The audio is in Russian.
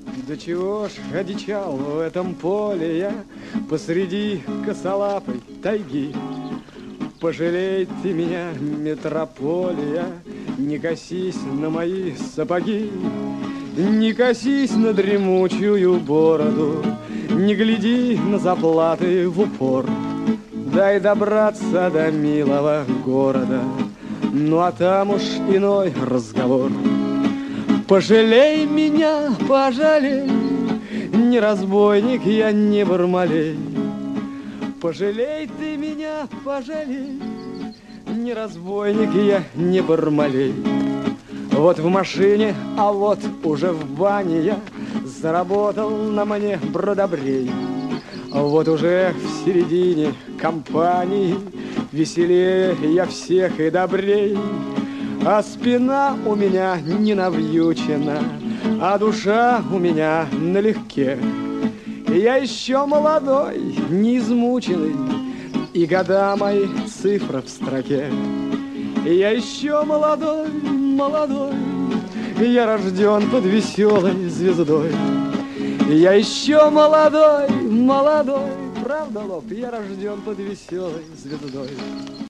Да чего ж одичал в этом поле я посреди косолапой тайги. Пожалей ты меня, метрополия, не косись на мои сапоги, не косись на дремучую бороду, не гляди на заплаты в упор. Дай добраться до милого города, ну а там уж иной разговор. Пожалей меня, пожалей, не разбойник я, не бармалей. Пожалей ты меня, пожалей, не разбойник я, не бармалей. Вот в машине, а вот уже в бане я заработал на мне бродобрей. Вот уже в середине компании веселее я всех и добрей. А спина у меня не навьючена, а душа у меня налегке. Я еще молодой, не измученный, и года мои цифра в строке. Я еще молодой, молодой, я рожден под веселой звездой. Я еще молодой, молодой, правда, лоб, я рожден под веселой звездой.